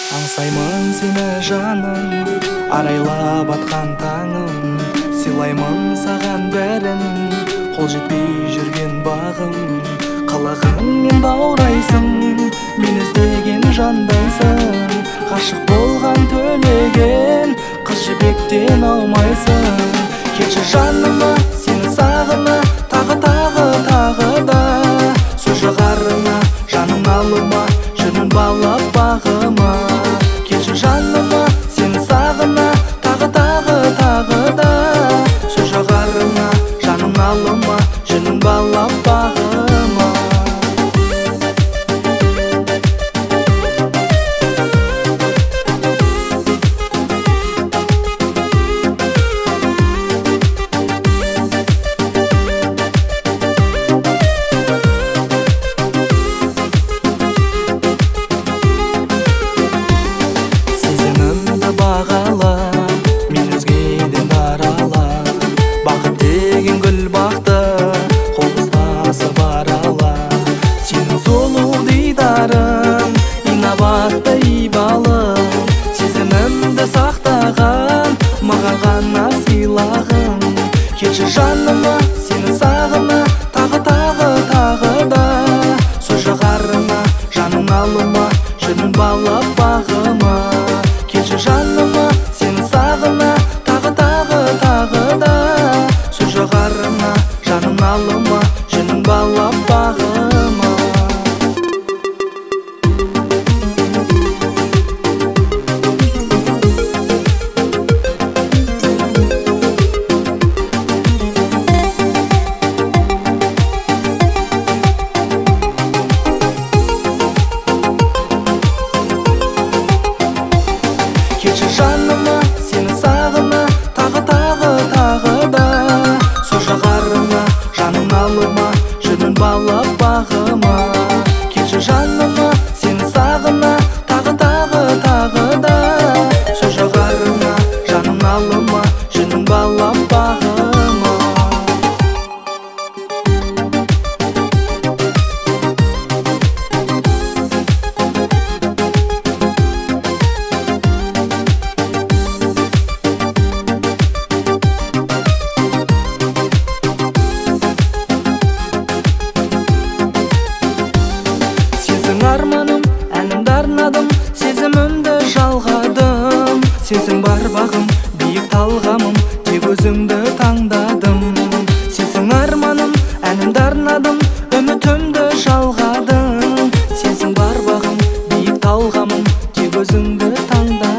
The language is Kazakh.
Аңсаймын сені жаным, арайлап атқан таңым, сыйлаймын саған бәрін, қол жетпей жүрген бағым. Қылығыңмен баурайсың, мен іздеген жандайсың, ғашық болған төлеген қыз жібектен аумайсың. Келші жаныма, сені сағына, тағы да сөз жағарына, жаның алыма, жүрмін балап бағыма. Келші жаныма, сені сағына, тағы да сөз жағарына, жаның алыма, жүрмін балап бағыма. Мен өзгеден дарала, бақыт деген гүл бақты, қол ұстасып арала. Сенің сұлу дидарың, инабатты ибалың, сезімімді сақтаған, маған ғана сыйлағың. Келші жаныма, сені сағына, тағы да сөз жағарына, жаның алыма, жүрмін балап бағыма. Келші жаныма, сені сағына, тағы да сөз жағарына, жаның алыма, жүрмін балап бағыма. Келші жаныма, сені сағына, тағы да сөз жағарына, жаның алыма, жүрмін балап бағыма. Келші жаныма, сені сағына, тағы да сөз жағарына, жаның алыма, жүрмін балап бағыма. Арманым, әнімді арнадым, сезімімді жалғадым. Сенсің бар бағым, биік талғамым, тек өзіңді таңдадым. Сенсің арманым, әнімді арнадым, үмітімді жалғадым. Сенсің бар бағым, биік талғамым, тек өзіңді таңдадым.